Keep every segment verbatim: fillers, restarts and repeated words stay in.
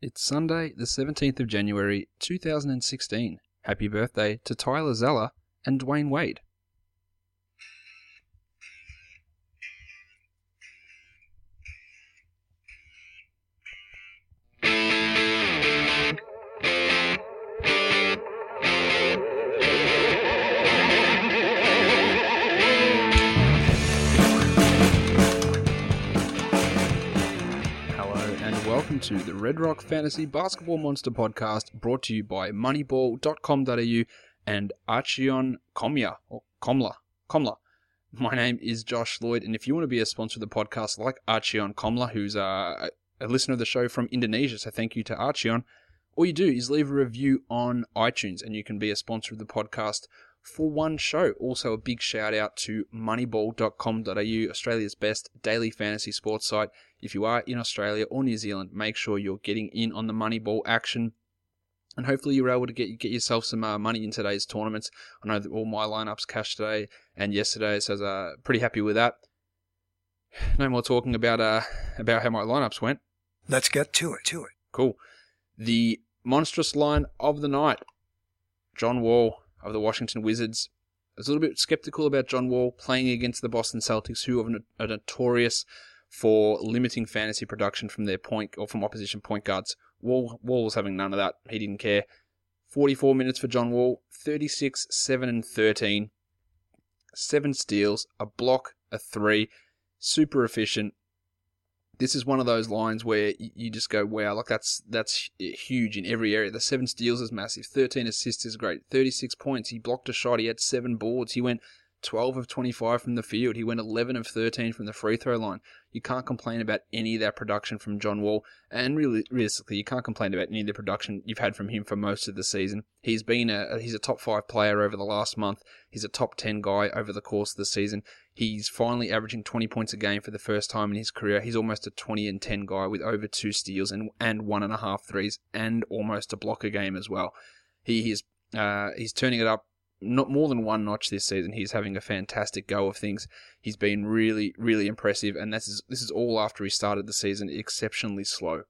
It's Sunday, the seventeenth of January, two thousand sixteen. Happy birthday to Tyler Zeller and Dwayne Wade. Welcome to the Red Rock Fantasy Basketball Monster Podcast, brought to you by moneyball dot com dot a u and Archeon Comya, or Comla, Comla. My name is Josh Lloyd, and if you want to be a sponsor of the podcast like Archeon Comla, who's a, a listener of the show from Indonesia, so thank you to Archeon, all you do is leave a review on iTunes, and you can be a sponsor of the podcast for one show. Also, a big shout out to moneyball dot com dot a u, Australia's best daily fantasy sports site. If you are in Australia or New Zealand, make sure you're getting in on the Moneyball action, and hopefully you're able to get get yourself some uh, money in today's tournaments. I know that all my lineups cashed today and yesterday, so I was uh, pretty happy with that. No more talking about uh about how my lineups went. Let's get to it. To it. Cool. The monstrous line of the night: John Wall of the Washington Wizards. I was a little bit skeptical about John Wall playing against the Boston Celtics, who are notorious for limiting fantasy production from their point or from opposition point guards. Wall, Wall was having none of that. He didn't care. forty-four minutes for John Wall, thirty-six, seven, and thirteen. Seven steals, a block, a three. Super efficient. This is one of those lines where you just go, wow, like that's that's huge in every area. The seven steals is massive. thirteen assists is great. thirty-six points. He blocked a shot. He had seven boards. He went twelve of twenty-five from the field. He went eleven of thirteen from the free throw line. You can't complain about any of that production from John Wall. And really, realistically, you can't complain about any of the production you've had from him for most of the season. He's been a he's a top five player over the last month. He's a top ten guy over the course of the season. He's finally averaging twenty points a game for the first time in his career. He's almost a twenty and ten guy with over two steals and and one and a half threes and almost a block a game as well. He is uh, he's turning it up. Not more than one notch this season. He's having a fantastic go of things. He's been really, really impressive, and this is this is all after he started the season exceptionally slow.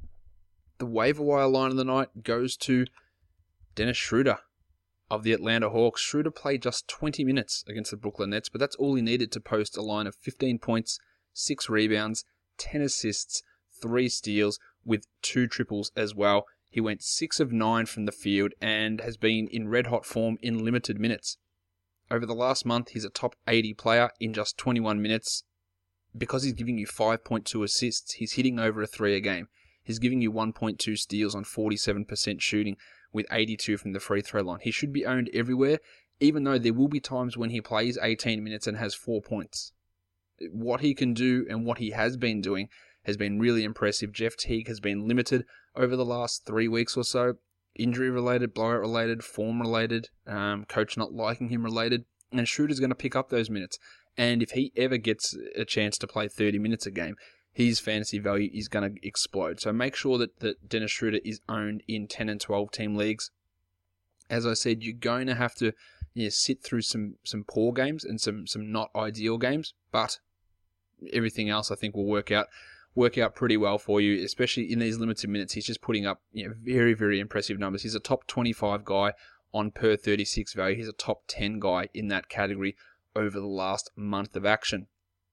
The waiver wire line of the night goes to Dennis Schroeder of the Atlanta Hawks. Schroeder played just twenty minutes against the Brooklyn Nets, but that's all he needed to post a line of fifteen points, six rebounds, ten assists, three steals, with two triples as well. He went six of nine from the field and has been in red-hot form in limited minutes. Over the last month, he's a top eighty player in just twenty-one minutes. Because he's giving you five point two assists, he's hitting over a three a game. He's giving you one point two steals on forty-seven percent shooting with eighty-two from the free throw line. He should be owned everywhere, even though there will be times when he plays eighteen minutes and has four points. What he can do and what he has been doing has been really impressive. Jeff Teague has been limited over the last three weeks or so. Injury-related, blowout-related, form-related, um, coach not liking him related. And Schroeder's going to pick up those minutes. And if he ever gets a chance to play thirty minutes a game, his fantasy value is going to explode. So make sure that, that Dennis Schroeder is owned in ten and twelve team leagues. As I said, you're going to have to yeah, sit through some, some poor games and some, some not ideal games. But everything else I think will work out. work out pretty well for you, especially in these limited minutes. He's just putting up you know, very, very impressive numbers. He's a top twenty-five guy on per thirty-six value. He's a top ten guy in that category over the last month of action.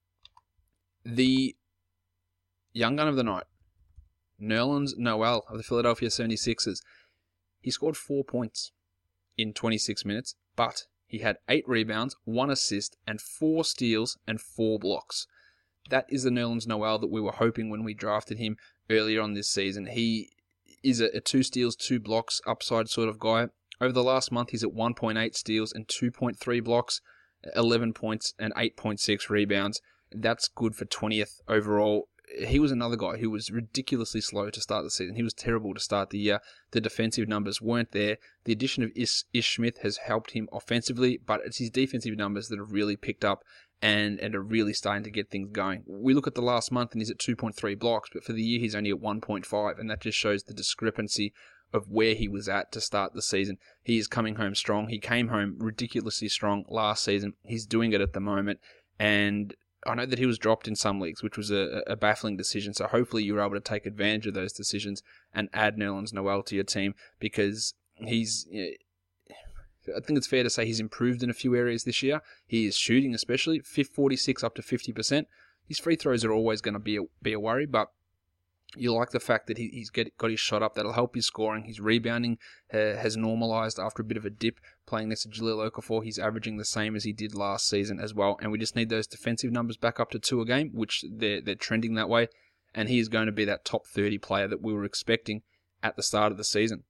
The young gun of the night, Nerlens Noel of the Philadelphia seventy-sixers. He scored four points in twenty-six minutes, but he had eight rebounds, one assist, and four steals and four blocks. That is the Nerlens Noel that we were hoping when we drafted him earlier on this season. He is a, a two steals, two blocks upside sort of guy. Over the last month, he's at one point eight steals and two point three blocks, eleven points and eight point six rebounds. That's good for twentieth overall. He was another guy who was ridiculously slow to start the season. He was terrible to start the year. The defensive numbers weren't there. The addition of Ish, Ish Smith has helped him offensively, but it's his defensive numbers that have really picked up and, and are really starting to get things going. We look at the last month and he's at two point three blocks, but for the year he's only at one point five, and that just shows the discrepancy of where he was at to start the season. He is coming home strong. He came home ridiculously strong last season. He's doing it at the moment, and I know that he was dropped in some leagues, which was a, a baffling decision. So hopefully you were able to take advantage of those decisions and add Nerlens Noel to your team, because he's, you know, I think it's fair to say he's improved in a few areas this year. He is shooting, especially forty-six up to fifty percent. His free throws are always going to be a, be a worry, but you like the fact that he, he's get, got his shot up. That'll help his scoring. His rebounding uh, has normalised after a bit of a dip. Playing next to Jahlil Okafor, he's averaging the same as he did last season as well. And we just need those defensive numbers back up to two a game, which they're, they're trending that way. And he is going to be that top thirty player that we were expecting at the start of the season.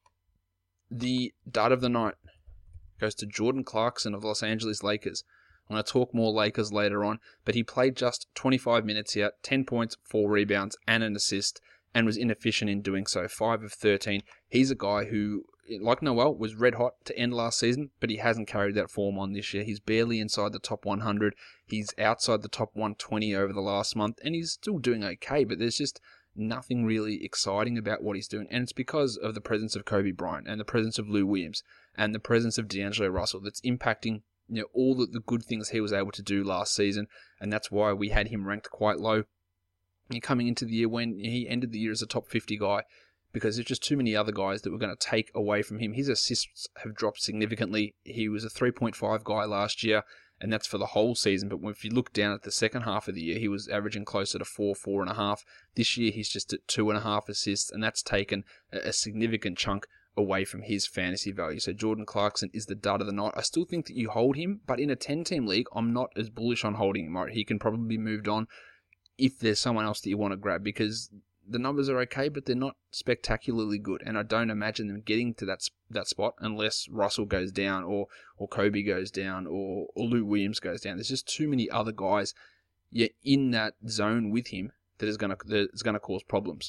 The dud of the night goes to Jordan Clarkson of the Los Angeles Lakers. I'm going to talk more Lakers later on, but he played just twenty-five minutes here, ten points, four rebounds, and an assist, and was inefficient in doing so, five of thirteen. He's a guy who, like Noel, was red hot to end last season, but he hasn't carried that form on this year. He's barely inside the top one hundred. He's outside the top one twenty over the last month, and he's still doing okay, but there's just nothing really exciting about what he's doing, and it's because of the presence of Kobe Bryant and the presence of Lou Williams and the presence of D'Angelo Russell that's impacting, you know, all the, the good things he was able to do last season, and that's why we had him ranked quite low coming into the year when he ended the year as a top fifty guy, because there's just too many other guys that were going to take away from him. His assists have dropped significantly. He was a three point five guy last year, and that's for the whole season, but if you look down at the second half of the year, he was averaging closer to four, four and a half. This year, he's just at two and a half assists, and that's taken a significant chunk away from his fantasy value. So Jordan Clarkson is the dud of the night. I still think that you hold him, but in a ten-team league, I'm not as bullish on holding him. Right? He can probably be moved on if there's someone else that you want to grab, because the numbers are okay, but they're not spectacularly good, and I don't imagine them getting to that that spot unless Russell goes down, or or Kobe goes down, or, or Lou Williams goes down. There's just too many other guys yet in that zone with him that is going to that is going to cause problems.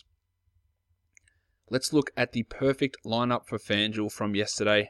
Let's look at the perfect lineup for FanDuel from yesterday.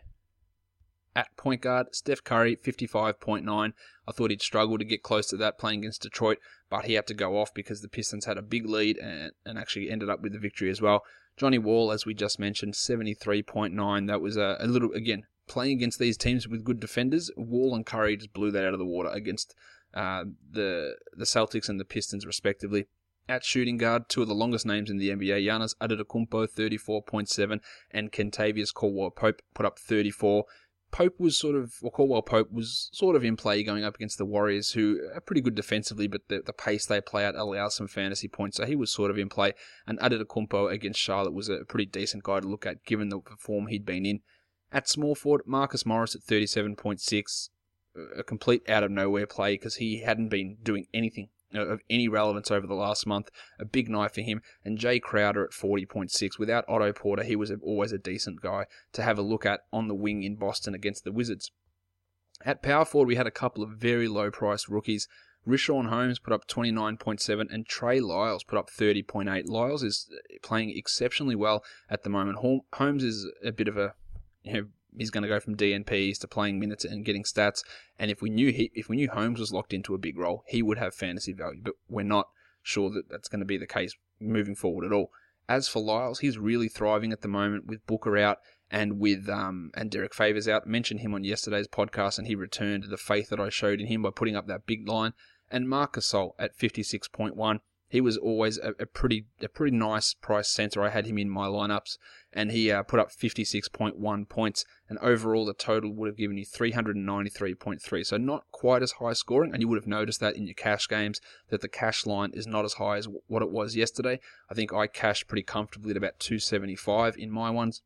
At point guard, Steph Curry, fifty-five point nine. I thought he'd struggle to get close to that playing against Detroit, but he had to go off because the Pistons had a big lead and, and actually ended up with the victory as well. Johnny Wall, as we just mentioned, seventy-three point nine. That was a, a little, again, playing against these teams with good defenders. Wall and Curry just blew that out of the water against uh, the the Celtics and the Pistons, respectively. At shooting guard, two of the longest names in the N B A, Giannis Antetokounmpo, thirty-four point seven, and Kentavious Caldwell-Pope put up thirty-four. Pope was sort of, or Caldwell-Pope was sort of in play going up against the Warriors, who are pretty good defensively, but the, the pace they play at allows some fantasy points, so he was sort of in play. And Antetokounmpo against Charlotte was a pretty decent guy to look at, given the form he'd been in. At small forward, Marcus Morris at thirty-seven point six, a complete out-of-nowhere play because he hadn't been doing anything of any relevance over the last month. A big night for him. And Jay Crowder at forty point six. Without Otto Porter, he was always a decent guy to have a look at on the wing in Boston against the Wizards. At power forward, we had a couple of very low-priced rookies. Richaun Holmes put up twenty-nine point seven and Trey Lyles put up thirty point eight. Lyles is playing exceptionally well at the moment. Holmes is a bit of a, you know, he's going to go from D N Ps to playing minutes and getting stats. And if we knew he, if we knew Holmes was locked into a big role, he would have fantasy value. But we're not sure that that's going to be the case moving forward at all. As for Lyles, he's really thriving at the moment with Booker out and with um and Derek Favors out. I mentioned him on yesterday's podcast, and he returned the faith that I showed in him by putting up that big line. And Marc Gasol at fifty-six point one. He was always a, a pretty a pretty nice price center. I had him in my lineups, and he uh, put up fifty-six point one points. And overall, the total would have given you three hundred ninety-three point three. So not quite as high scoring, and you would have noticed that in your cash games, that the cash line is not as high as what it was yesterday. I think I cashed pretty comfortably at about two seventy-five in my ones.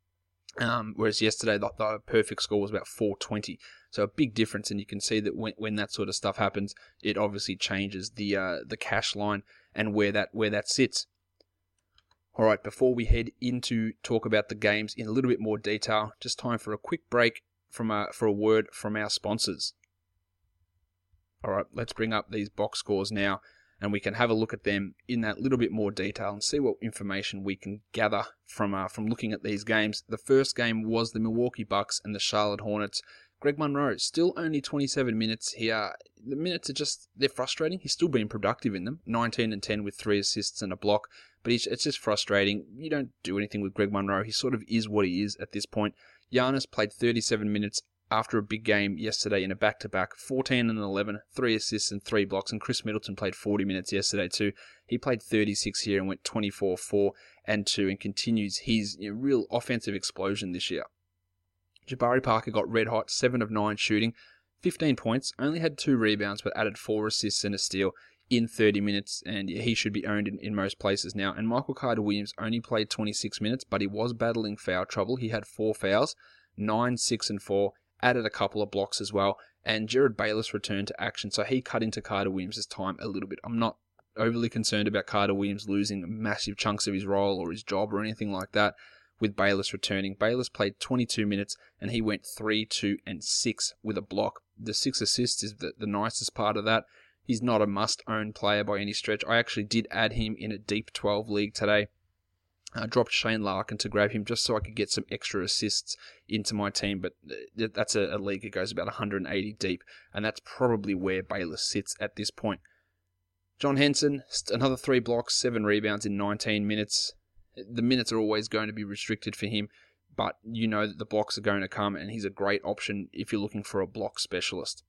Um, whereas yesterday, the, the perfect score was about four twenty. So a big difference, and you can see that when, when that sort of stuff happens, it obviously changes the uh, the cash line and where that where that sits. All right, before we head into talk about the games in a little bit more detail, just time for a quick break from a, for a word from our sponsors. All right, let's bring up these box scores now, and we can have a look at them in that little bit more detail and see what information we can gather from uh, from looking at these games. The first game was the Milwaukee Bucks and the Charlotte Hornets. Greg Monroe, still only twenty-seven minutes here. The minutes are just, they're frustrating. He's still been productive in them. nineteen and ten with three assists and a block. But he's, it's just frustrating. You don't do anything with Greg Monroe. He sort of is what he is at this point. Giannis played thirty-seven minutes, after a big game yesterday in a back-to-back, fourteen and eleven, three assists and three blocks, and Chris Middleton played forty minutes yesterday too. He played thirty-six here and went twenty-four, four and two and continues his you know, real offensive explosion this year. Jabari Parker got red hot, seven of nine shooting, fifteen points, only had two rebounds but added four assists and a steal in thirty minutes, and he should be owned in, in most places now. And Michael Carter-Williams only played twenty-six minutes, but he was battling foul trouble. He had four fouls, nine, six and four, added a couple of blocks as well, and Jared Bayless returned to action, so he cut into Carter-Williams' time a little bit. I'm not overly concerned about Carter-Williams losing massive chunks of his role or his job or anything like that with Bayless returning. Bayless played twenty-two minutes, and he went three, two, and six with a block. The six assists is the, the nicest part of that. He's not a must-own player by any stretch. I actually did add him in a deep twelve league today. I dropped Shane Larkin to grab him just so I could get some extra assists into my team, but that's a, a league that goes about one hundred eighty deep, and that's probably where Bayless sits at this point. John Henson, another three blocks, seven rebounds in nineteen minutes. The minutes are always going to be restricted for him, but you know that the blocks are going to come, and he's a great option if you're looking for a block specialist.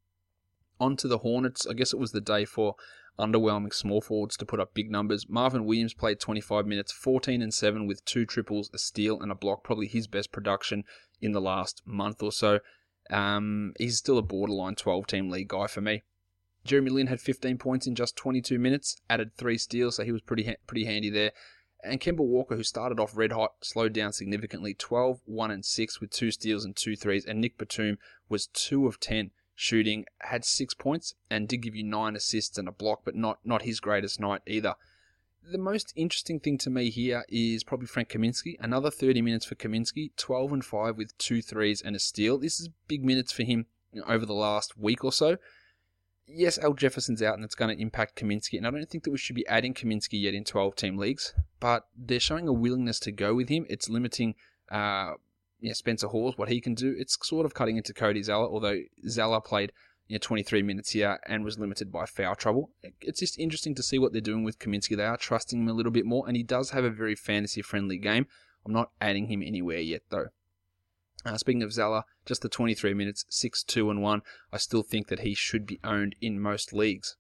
On to the Hornets. I guess it was the day for underwhelming small forwards to put up big numbers. Marvin Williams played twenty-five minutes, fourteen and seven with two triples, a steal and a block, probably his best production in the last month or so. Um, he's still a borderline twelve-team league guy for me. Jeremy Lin had fifteen points in just twenty-two minutes, added three steals, so he was pretty ha- pretty handy there. And Kemba Walker, who started off red hot, slowed down significantly, twelve, one and six with two steals and two threes. And Nick Batum was two of ten. Shooting, had six points and did give you nine assists and a block, but not, not his greatest night either. The most interesting thing to me here is probably Frank Kaminsky. Another thirty minutes for Kaminsky, twelve and five with two threes and a steal. This is big minutes for him you know, over the last week or so. Yes, Al Jefferson's out and it's going to impact Kaminsky, and I don't think that we should be adding Kaminsky yet in twelve-team leagues, but they're showing a willingness to go with him. It's limiting uh, Yeah, Spencer Hawes, what he can do. It's sort of cutting into Cody Zeller, although Zeller played you know, twenty-three minutes here and was limited by foul trouble. It's just interesting to see what they're doing with Kaminsky. They are trusting him a little bit more, and he does have a very fantasy-friendly game. I'm not adding him anywhere yet, though. Uh, speaking of Zeller, just the twenty-three minutes, six, two, and one. I still think that he should be owned in most leagues.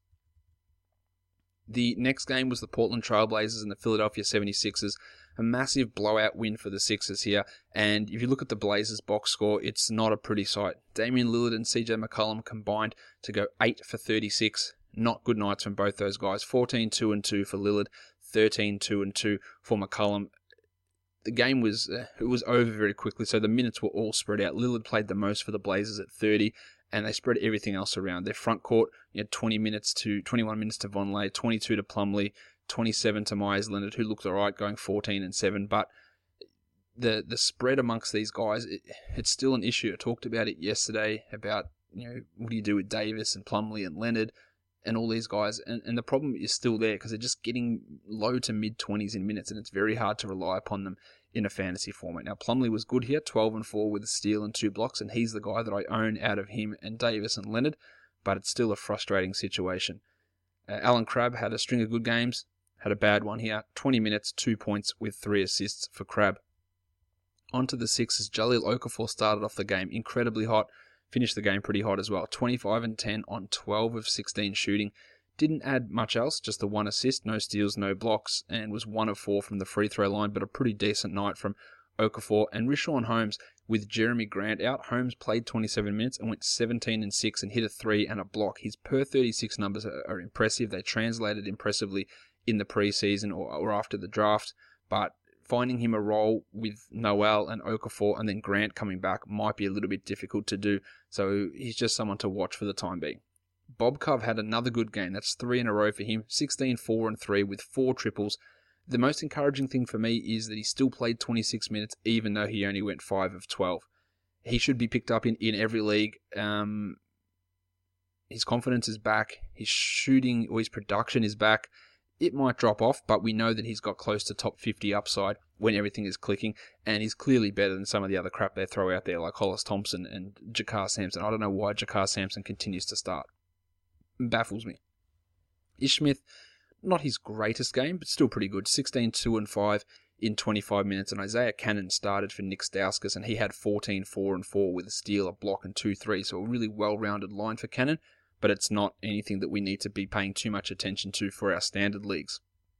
The next game was the Portland Trailblazers and the Philadelphia seventy-sixers. A massive blowout win for the Sixers here, and if you look at the Blazers box score, it's not a pretty sight. Damian Lillard and C J McCollum combined to go eight for thirty-six. Not good nights from both those guys. fourteen, two, and two for Lillard, thirteen, two, and two for McCollum. The game was uh, it was over very quickly, so the minutes were all spread out. Lillard played the most for the Blazers at thirty, and they spread everything else around. Their front court, you had twenty minutes to twenty-one minutes to Vonleh, twenty-two to Plumlee, twenty-seven to Myers Leonard, who looked alright, going fourteen and seven. But the the spread amongst these guys, it, it's still an issue. I talked about it yesterday about you know what do you do with Davis and Plumlee and Leonard and all these guys, and, and the problem is still there because they're just getting low to mid twenties in minutes, and it's very hard to rely upon them in a fantasy format. Now Plumlee was good here, twelve and four with a steal and two blocks, and he's the guy that I own out of him and Davis and Leonard, but it's still a frustrating situation. Uh, Alan Crabb had a string of good games, had a bad one here, twenty minutes, two points with three assists for Crabb. On to the Sixers, Jahlil Okafor started off the game incredibly hot, finished the game pretty hot as well, twenty-five and ten on twelve of sixteen shooting. Didn't add much else, just the one assist, no steals, no blocks, and was one of four from the free throw line, but a pretty decent night from Okafor. And Richaun Holmes, with Jeremy Grant out, Holmes played twenty-seven minutes and went seventeen and six and hit a three and a block. His per thirty-six numbers are, are impressive. They translated impressively in the preseason or, or after the draft, but finding him a role with Noel and Okafor and then Grant coming back might be a little bit difficult to do, so he's just someone to watch for the time being. Bob Cove had another good game. That's three in a row for him, sixteen, four, and three with four triples. The most encouraging thing for me is that he still played twenty-six minutes, even though he only went five of twelve. He should be picked up in, in every league. Um, his confidence is back. His shooting or his production is back. It might drop off, but we know that he's got close to top fifty upside when everything is clicking, and he's clearly better than some of the other crap they throw out there, like Hollis Thompson and Jakar Sampson. I don't know why Jakar Sampson continues to start. It baffles me. Ish Smith, not his greatest game, but still pretty good. sixteen, two, and five in twenty-five minutes, and Isaiah Cannon started for Nick Stauskas, and he had fourteen, four, and four with a steal, a block, and two three. So a really well-rounded line for Cannon, but it's not anything that we need to be paying too much attention to for our standard leagues.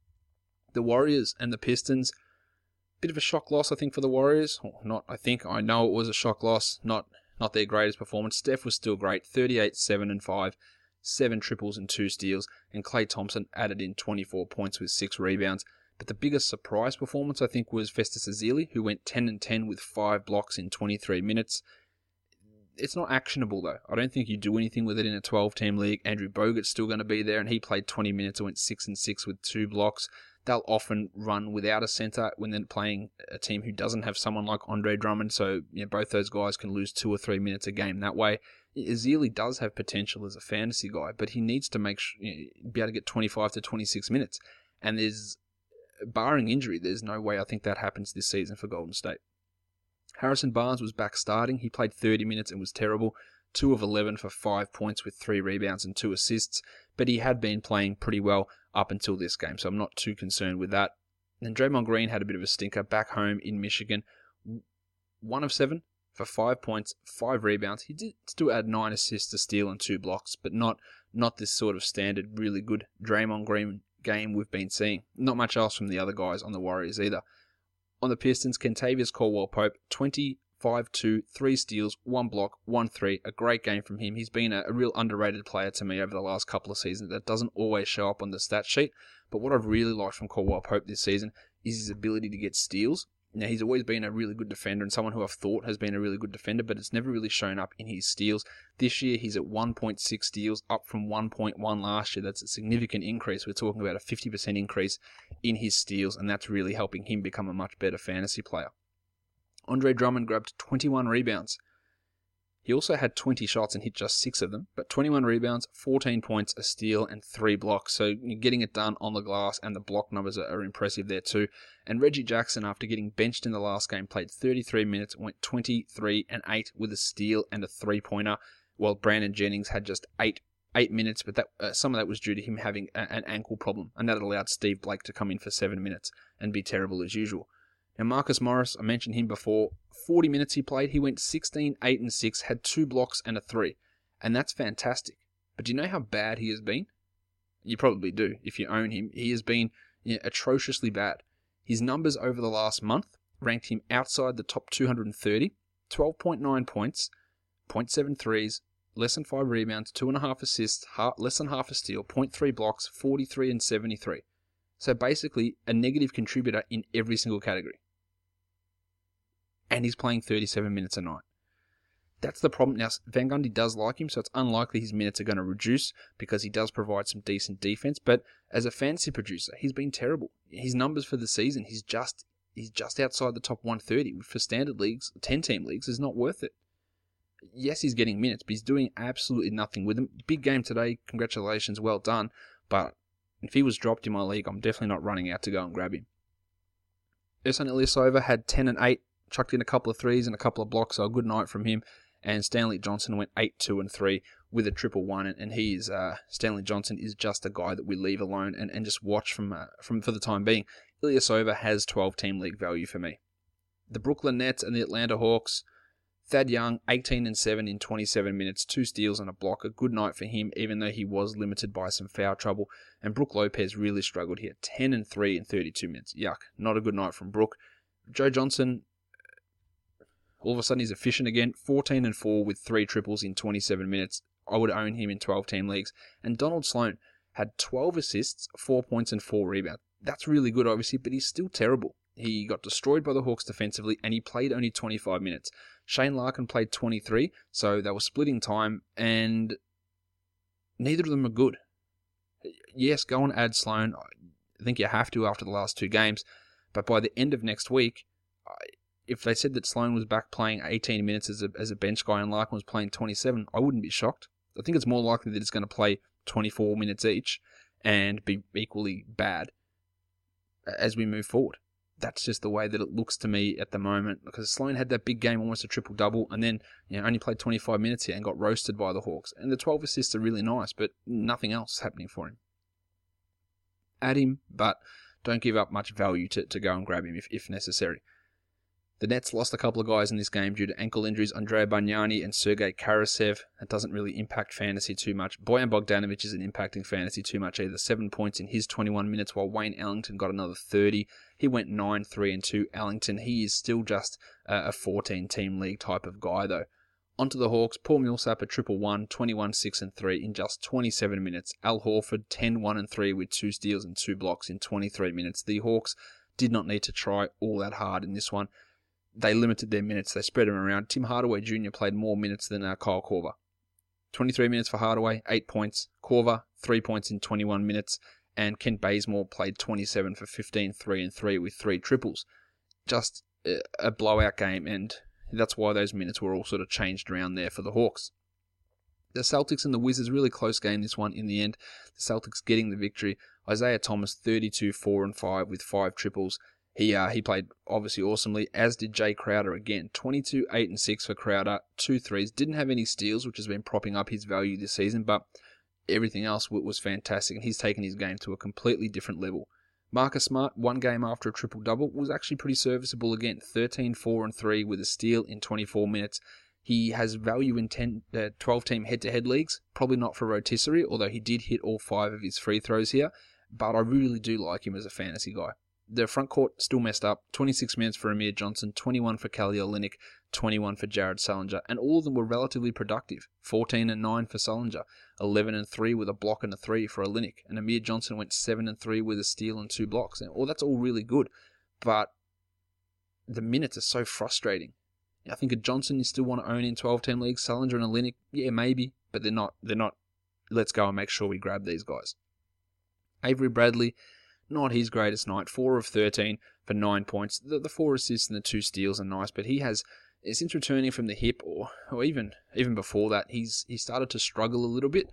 The Warriors and the Pistons, bit of a shock loss, I think, for the Warriors. Or not, I think, I know it was a shock loss, not not their greatest performance. Steph was still great, thirty-eight, seven, and five, seven triples and two steals, and Klay Thompson added in twenty-four points with six rebounds. But the biggest surprise performance, I think, was Festus Ezeli, who went ten and ten with five blocks in twenty-three minutes. It's not actionable, though. I don't think you do anything with it in a twelve-team league. Andrew Bogut's still going to be there, and he played twenty minutes and went six and six with two blocks. They'll often run without a center when they're playing a team who doesn't have someone like Andre Drummond, so you know, both those guys can lose two or three minutes a game that way. Ezeli does have potential as a fantasy guy, but he needs to make sure, you know, be able to get twenty-five to twenty-six minutes. And there's, barring injury, there's no way I think that happens this season for Golden State. Harrison Barnes was back starting. He played thirty minutes and was terrible. two of eleven for five points with three rebounds and two assists, but he had been playing pretty well up until this game, so I'm not too concerned with that. And Draymond Green had a bit of a stinker back home in Michigan. one of seven for five points, five rebounds. He did still add nine assists, a steal, and two blocks, but not not this sort of standard, really good Draymond Green game we've been seeing. Not much else from the other guys on the Warriors either. On the Pistons, Kentavious Caldwell-Pope, twenty-five two, three steals, one block, one three. A great game from him. He's been a, a real underrated player to me over the last couple of seasons. That doesn't always show up on the stat sheet. But what I've really liked from Caldwell-Pope this season is his ability to get steals. Now, he's always been a really good defender and someone who I've thought has been a really good defender, but it's never really shown up in his steals. This year, he's at one point six steals, up from one point one last year. That's a significant increase. We're talking about a fifty percent increase in his steals, and that's really helping him become a much better fantasy player. Andre Drummond grabbed twenty-one rebounds. He also had twenty shots and hit just six of them, but twenty-one rebounds, fourteen points, a steal, and three blocks. So you're getting it done on the glass, and the block numbers are, are impressive there too. And Reggie Jackson, after getting benched in the last game, played thirty-three minutes, went twenty-three and eight with a steal and a three-pointer, while Brandon Jennings had just eight eight minutes, but that uh, some of that was due to him having a, an ankle problem, and that allowed Steve Blake to come in for seven minutes and be terrible as usual. Now, Marcus Morris, I mentioned him before, forty minutes he played, he went sixteen, eight, and six, had two blocks and a three, and that's fantastic. But do you know how bad he has been? You probably do, if you own him. He has been you know, atrociously bad. His numbers over the last month ranked him outside the top two hundred thirty, twelve point nine points, zero point seven threes, less than five rebounds, two point five assists, half, less than half a steal, zero point three blocks, forty-three and seventy-three. So basically, a negative contributor in every single category. And he's playing thirty-seven minutes a night. That's the problem. Now, Van Gundy does like him, so it's unlikely his minutes are going to reduce because he does provide some decent defense. But as a fantasy producer, he's been terrible. His numbers for the season, he's just he's just outside the top one thirty. For standard leagues, ten-team leagues, is not worth it. Yes, he's getting minutes, but he's doing absolutely nothing with them. Big game today. Congratulations, well done. But if he was dropped in my league, I'm definitely not running out to go and grab him. Ersan Ilyasova had ten and eight, chucked in a couple of threes and a couple of blocks, so a good night from him. And Stanley Johnson went eight, two, and three with a triple one, and he is uh, Stanley Johnson is just a guy that we leave alone and, and just watch from uh, from for the time being. Ilyasova has twelve-team league value for me. The Brooklyn Nets and the Atlanta Hawks. Thad Young, eighteen and seven in twenty-seven minutes, two steals and a block. A good night for him, even though he was limited by some foul trouble. And Brook Lopez really struggled here, ten and three in thirty-two minutes. Yuck, not a good night from Brook. Joe Johnson, all of a sudden he's efficient again, fourteen and four with three triples in twenty-seven minutes. I would own him in twelve-team leagues. And Donald Sloan had twelve assists, four points and four rebounds. That's really good, obviously, but he's still terrible. He got destroyed by the Hawks defensively, and he played only twenty-five minutes. Shane Larkin played twenty-three, so they were splitting time, and neither of them are good. Yes, go and add Sloan. I think you have to after the last two games, but by the end of next week, if they said that Sloan was back playing eighteen minutes as a, as a bench guy and Larkin was playing twenty-seven, I wouldn't be shocked. I think it's more likely that it's going to play twenty-four minutes each and be equally bad as we move forward. That's just the way that it looks to me at the moment, because Sloan had that big game, almost a triple-double, and then you know only played twenty-five minutes here and got roasted by the Hawks. And the twelve assists are really nice, but nothing else is happening for him. Add him, but don't give up much value to, to go and grab him if, if necessary. The Nets lost a couple of guys in this game due to ankle injuries, Andrea Bargnani and Sergei Karasev. That doesn't really impact fantasy too much. Bojan Bogdanovic isn't impacting fantasy too much either. Seven points in his twenty-one minutes, while Wayne Ellington got another thirty. He went nine, three, and two. Ellington, he is still just a fourteen-team league type of guy, though. Onto the Hawks, Paul Millsap a triple one, twenty-one, six, and three in just twenty-seven minutes. Al Horford, ten, one, and three with two steals and two blocks in twenty-three minutes. The Hawks did not need to try all that hard in this one. They limited their minutes. They spread them around. Tim Hardaway Junior played more minutes than uh, Kyle Korver. twenty-three minutes for Hardaway, eight points. Korver, three points in twenty-one minutes. And Kent Bazemore played twenty-seven for fifteen, three, and three with three triples. Just a blowout game, and that's why those minutes were all sort of changed around there for the Hawks. The Celtics and the Wizards, really close game this one in the end. The Celtics getting the victory. Isaiah Thomas, thirty-two, four, and five with five triples. He uh, he played obviously awesomely, as did Jay Crowder again. twenty-two, eight, and six for Crowder, two threes. Didn't have any steals, which has been propping up his value this season, but everything else was fantastic, and he's taken his game to a completely different level. Marcus Smart, one game after a triple-double, was actually pretty serviceable again. thirteen, four, and three with a steal in twenty-four minutes. He has value in ten, uh, twelve-team head-to-head leagues, probably not for rotisserie, although he did hit all five of his free throws here, but I really do like him as a fantasy guy. The front court still messed up. twenty-six minutes for Amir Johnson, twenty-one for Kelly Olynyk, twenty-one for Jared Sullinger, and all of them were relatively productive. fourteen and nine for Sullinger, eleven and three with a block and a three for Olynyk, and Amir Johnson went seven and three with a steal and two blocks. And all that's all really good, but the minutes are so frustrating. I think a Johnson you still want to own in twelve-team leagues. Sullinger and Olynyk, yeah, maybe, but they're not. They're not. Let's go and make sure we grab these guys. Avery Bradley, not his greatest night. four of thirteen for nine points. The, the four assists and the two steals are nice, but he has, since returning from the hip, or, or even even before that, he's he started to struggle a little bit.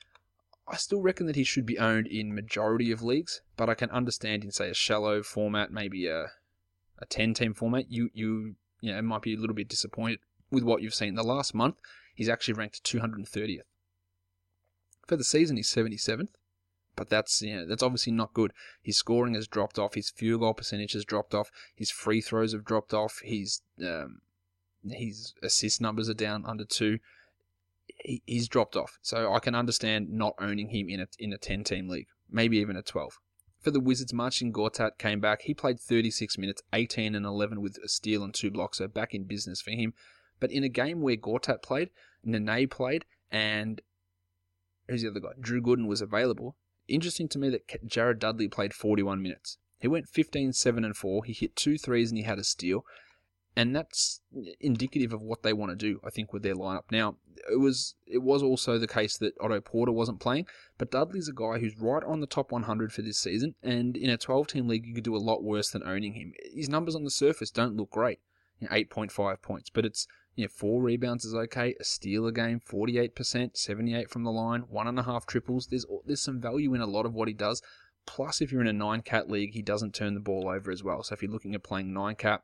I still reckon that he should be owned in majority of leagues, but I can understand in, say, a shallow format, maybe a a ten-team format, you you you know, might be a little bit disappointed with what you've seen. The last month, he's actually ranked two hundred thirtieth. For the season, he's seventy-seventh. But that's you know, that's obviously not good. His scoring has dropped off. His field goal percentage has dropped off. His free throws have dropped off. His um, his assist numbers are down under two. He, he's dropped off. So I can understand not owning him in a in a ten-team league, maybe even a twelve. For the Wizards, Marcin Gortat came back. He played thirty-six minutes, eighteen and eleven with a steal and two blocks, so back in business for him. But in a game where Gortat played, Nene played, and who's the other guy? Drew Gooden was available. Interesting to me that Jared Dudley played forty-one minutes. He went fifteen, seven, and four. He hit two threes and he had a steal. And that's indicative of what they want to do, I think, with their lineup. Now, it was it was also the case that Otto Porter wasn't playing, but Dudley's a guy who's right on the top one hundred for this season, and in a twelve-team league, you could do a lot worse than owning him. His numbers on the surface don't look great, you know, eight point five points, but it's you know, four rebounds is okay, a steal a game, forty-eight percent, seventy-eight from the line, one and a half triples. There's there's some value in a lot of what he does. Plus, if you're in a nine-cat league, he doesn't turn the ball over as well. So if you're looking at playing nine-cat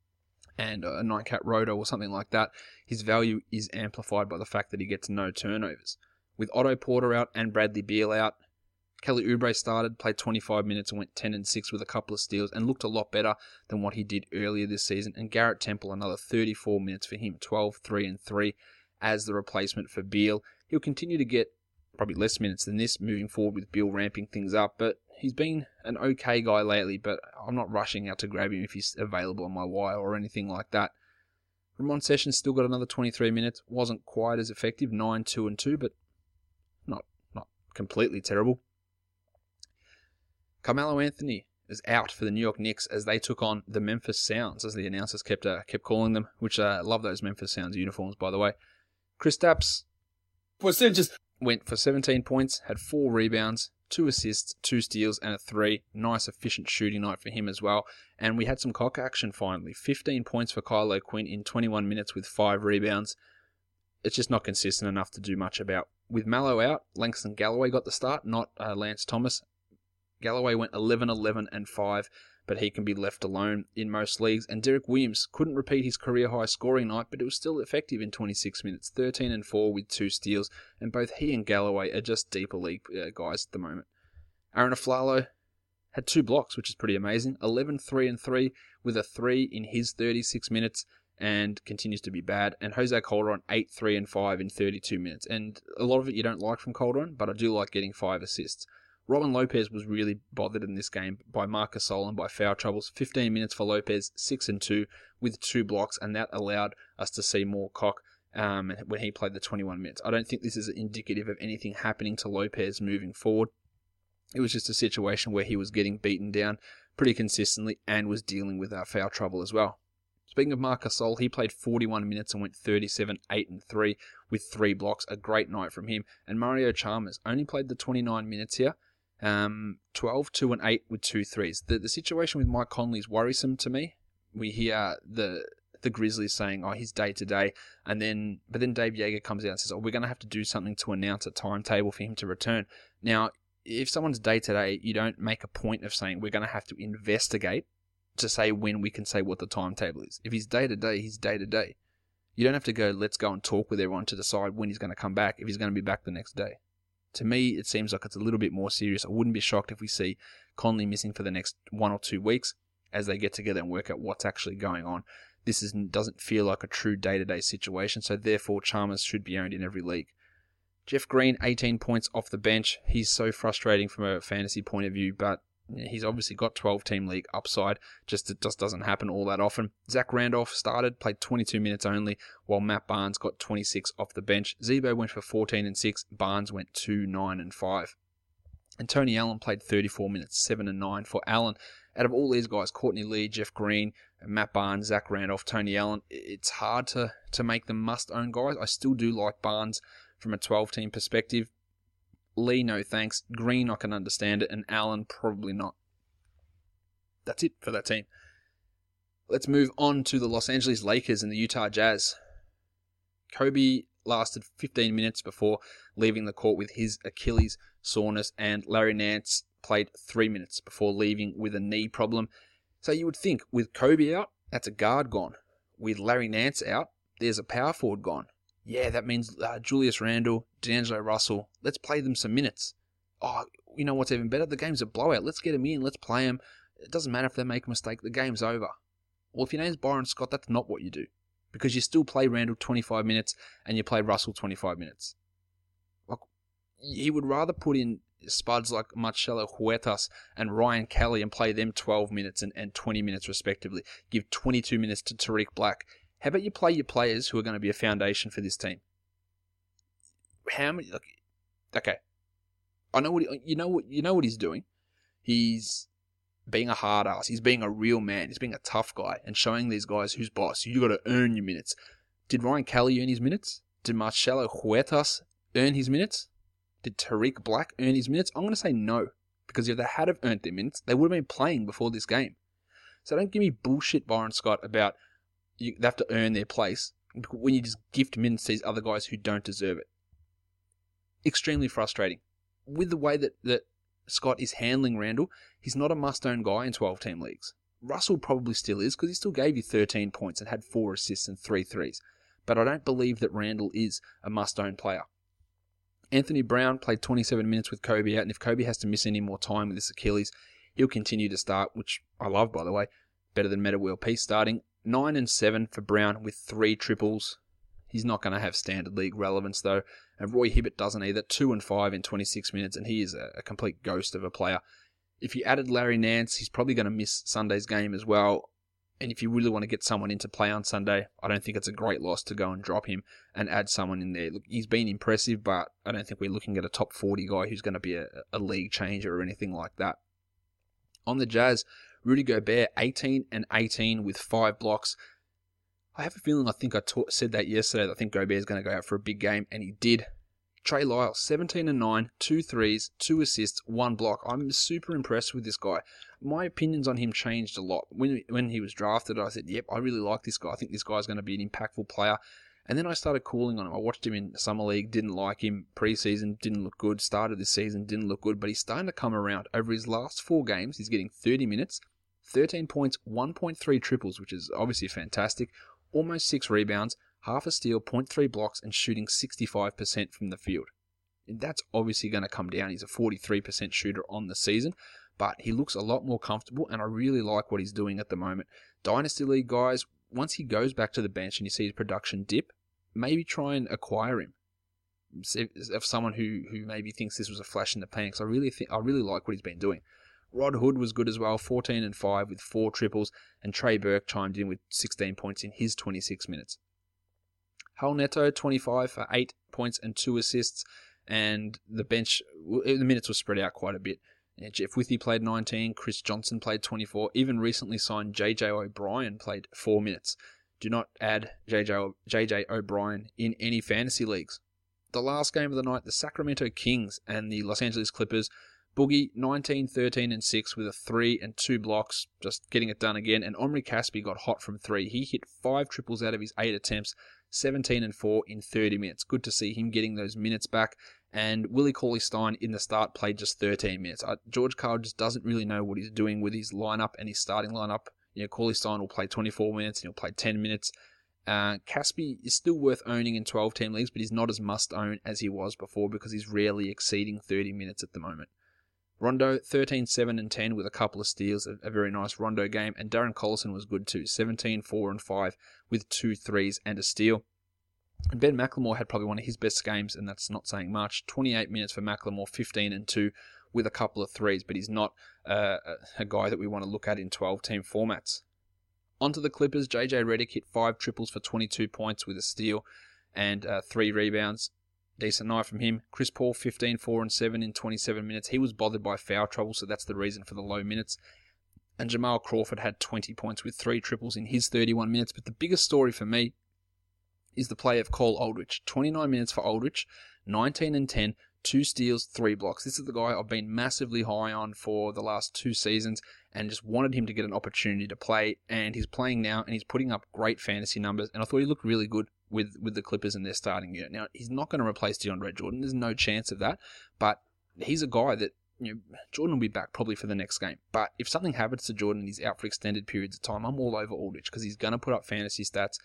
and a nine-cat roto or something like that, his value is amplified by the fact that he gets no turnovers. With Otto Porter out and Bradley Beal out, Kelly Oubre started, played twenty-five minutes and went ten and six with a couple of steals and looked a lot better than what he did earlier this season. And Garrett Temple, another thirty-four minutes for him, twelve, three, and three as the replacement for Beal. He'll continue to get probably less minutes than this moving forward with Beal ramping things up, but he's been an okay guy lately, but I'm not rushing out to grab him if he's available on my wire or anything like that. Ramon Sessions still got another twenty-three minutes, wasn't quite as effective, nine, two, and two, but not not completely terrible. Carmelo Anthony is out for the New York Knicks as they took on the Memphis Sounds, as the announcers kept uh, kept calling them, which I uh, love those Memphis Sounds uniforms, by the way. Kristaps just went for seventeen points, had four rebounds, two assists, two steals, and a three. Nice, efficient shooting night for him as well. And we had some cock action finally. fifteen points for Kylo Quinn in twenty-one minutes with five rebounds. It's just not consistent enough to do much about. With Mallow out, Langston Galloway got the start, not uh, Lance Thomas. Galloway went eleven, eleven, and five, but he can be left alone in most leagues. And Derek Williams couldn't repeat his career-high scoring night, but it was still effective in twenty-six minutes, thirteen and four with two steals, and both he and Galloway are just deeper league uh, guys at the moment. Aaron Aflalo had two blocks, which is pretty amazing. eleven, three, and three with a three in his thirty-six minutes and continues to be bad. And Jose Calderon, eight, three, and five in thirty-two minutes. And a lot of it you don't like from Calderon, but I do like getting five assists. Robin Lopez was really bothered in this game by Marc Gasol and by foul troubles. fifteen minutes for Lopez, six and two with two blocks, and that allowed us to see more cock um, when he played the twenty-one minutes. I don't think this is indicative of anything happening to Lopez moving forward. It was just a situation where he was getting beaten down pretty consistently and was dealing with uh, foul trouble as well. Speaking of Marc Gasol, he played forty-one minutes and went thirty-seven, eight, and three with three blocks. A great night from him. And Mario Chalmers only played the twenty-nine minutes here. Um, twelve, two, and eight with two threes. The the situation with Mike Conley is worrisome to me. We hear the the Grizzlies saying, oh, he's day to day, and then but then Dave Yeager comes out and says, oh, we're going to have to do something to announce a timetable for him to return. Now, if someone's day to day, you don't make a point of saying we're going to have to investigate to say when we can say what the timetable is. If he's day to day, he's day to day. You don't have to go, let's go and talk with everyone to decide when he's going to come back, if he's going to be back the next day. To me, it seems like it's a little bit more serious. I wouldn't be shocked if we see Conley missing for the next one or two weeks as they get together and work out what's actually going on. This is, doesn't feel like a true day-to-day situation, so therefore Chalmers should be owned in every league. Jeff Green, eighteen points off the bench. He's so frustrating from a fantasy point of view, but he's obviously got twelve-team league upside. Just it just doesn't happen all that often. Zach Randolph started, played twenty-two minutes only, while Matt Barnes got twenty-six off the bench. Zebo went for fourteen and six. Barnes went two, nine, and five. And Tony Allen played thirty-four minutes, seven and nine for Allen. Out of all these guys, Courtney Lee, Jeff Green, Matt Barnes, Zach Randolph, Tony Allen, it's hard to, to make them must-own guys. I still do like Barnes from a twelve-team perspective. Lee, no thanks. Green, I can understand it. And Allen, probably not. That's it for that team. Let's move on to the Los Angeles Lakers and the Utah Jazz. Kobe lasted fifteen minutes before leaving the court with his Achilles soreness, and Larry Nance played three minutes before leaving with a knee problem. So you would think with Kobe out, that's a guard gone. With Larry Nance out, there's a power forward gone. Yeah, that means uh, Julius Randle, D'Angelo Russell, let's play them some minutes. Oh, you know what's even better? The game's a blowout. Let's get them in. Let's play them. It doesn't matter if they make a mistake. The game's over. Well, if your name's Byron Scott, that's not what you do. Because you still play Randle twenty-five minutes and you play Russell twenty-five minutes. Like, he would rather put in spuds like Marcelo Huertas and Ryan Kelly and play them twelve minutes and, and twenty minutes respectively. Give twenty-two minutes to Tariq Black. How about you play your players who are going to be a foundation for this team? How many? Like, okay, I know what he, you know. What you know what he's doing. He's being a hard ass. He's being a real man. He's being a tough guy and showing these guys who's boss. You got to earn your minutes. Did Ryan Kelly earn his minutes? Did Marcelo Huertas earn his minutes? Did Tariq Black earn his minutes? I'm going to say no, because if they had have earned their minutes, they would have been playing before this game. So don't give me bullshit, Byron Scott, about you they have to earn their place when you just gift minutes to these other guys who don't deserve it. Extremely frustrating. With the way that, that Scott is handling Randle, he's not a must-own guy in twelve-team leagues. Russell probably still is, because he still gave you thirteen points and had four assists and three threes. But I don't believe that Randle is a must-own player. Anthony Brown played twenty-seven minutes with Kobe out, and if Kobe has to miss any more time with this Achilles, he'll continue to start, which I love, by the way. Better than Metta World Peace starting. nine and seven for Brown with three triples. He's not going to have standard league relevance, though. And Roy Hibbert doesn't either. two and five in twenty-six minutes, and he is a, a complete ghost of a player. If you added Larry Nance, he's probably going to miss Sunday's game as well. And if you really want to get someone into play on Sunday, I don't think it's a great loss to go and drop him and add someone in there. Look, he's been impressive, but I don't think we're looking at a top forty guy who's going to be a, a league changer or anything like that. On the Jazz, Rudy Gobert, eighteen and eighteen with five blocks. I have a feeling, I think I ta- said that yesterday, that I think Gobert is going to go out for a big game, and he did. Trey Lyles, seventeen and nine, two threes, two assists, one block. I'm super impressed with this guy. My opinions on him changed a lot. When when he was drafted, I said, yep, I really like this guy. I think this guy's going to be an impactful player. And then I started cooling on him. I watched him in Summer League, didn't like him. Preseason, didn't look good. Started this season, didn't look good. But he's starting to come around. Over his last four games, he's getting thirty minutes, thirteen points, one point three triples, which is obviously fantastic. Almost six rebounds, half a steal, zero point three blocks, and shooting sixty-five percent from the field. And that's obviously going to come down. He's a forty-three percent shooter on the season. but he looks a lot more comfortable, and I really like what he's doing at the moment. Dynasty League guys, once he goes back to the bench and you see his production dip, maybe try and acquire him. Of someone who, who maybe thinks this was a flash in the pan, because I really think I really like what he's been doing. Rod Hood was good as well, fourteen and five with four triples, and Trey Burke chimed in with sixteen points in his twenty-six minutes. Hull Neto, twenty-five for eight points and two assists, and the bench, the minutes were spread out quite a bit. Jeff Withey played nineteen, Chris Johnson played twenty-four, even recently signed J J O'Brien played four minutes. Do not add J J O'Brien in any fantasy leagues. The last game of the night, the Sacramento Kings and the Los Angeles Clippers. Boogie, nineteen, thirteen, and six with a three and two blocks, just getting it done again. And Omri Caspi got hot from three. He hit five triples out of his eight attempts, seventeen and four in thirty minutes. Good to see him getting those minutes back. And Willie Cauley-Stein in the start played just thirteen minutes. Uh, George Karl just doesn't really know what he's doing with his lineup and his starting lineup. You know, Cauley-Stein will play twenty-four minutes and he'll play ten minutes. Uh, Caspi is still worth owning in twelve-team leagues, but he's not as must-own as he was before because he's rarely exceeding thirty minutes at the moment. Rondo, thirteen, seven, and ten with a couple of steals, a, a very nice Rondo game, and Darren Collison was good too, seventeen, four, and five with two threes and a steal. And Ben McLemore had probably one of his best games, and that's not saying much. twenty-eight minutes for McLemore, fifteen and two with a couple of threes, but he's not uh, a guy that we want to look at in twelve-team formats. Onto the Clippers, J J Redick hit five triples for twenty-two points with a steal and uh, three rebounds. Decent night from him. Chris Paul, fifteen, four, and seven in twenty-seven minutes. He was bothered by foul trouble, so that's the reason for the low minutes. And Jamal Crawford had twenty points with three triples in his thirty-one minutes. But the biggest story for me is the play of Cole Aldrich. twenty-nine minutes for Aldrich, nineteen and ten, two steals, three blocks. This is the guy I've been massively high on for the last two seasons and just wanted him to get an opportunity to play. And he's playing now, and he's putting up great fantasy numbers. And I thought he looked really good with, with the Clippers and their starting unit. Now, he's not going to replace DeAndre Jordan. There's no chance of that. But he's a guy that, you know, Jordan will be back probably for the next game. But if something happens to Jordan and he's out for extended periods of time, I'm all over Aldrich because he's going to put up fantasy stats.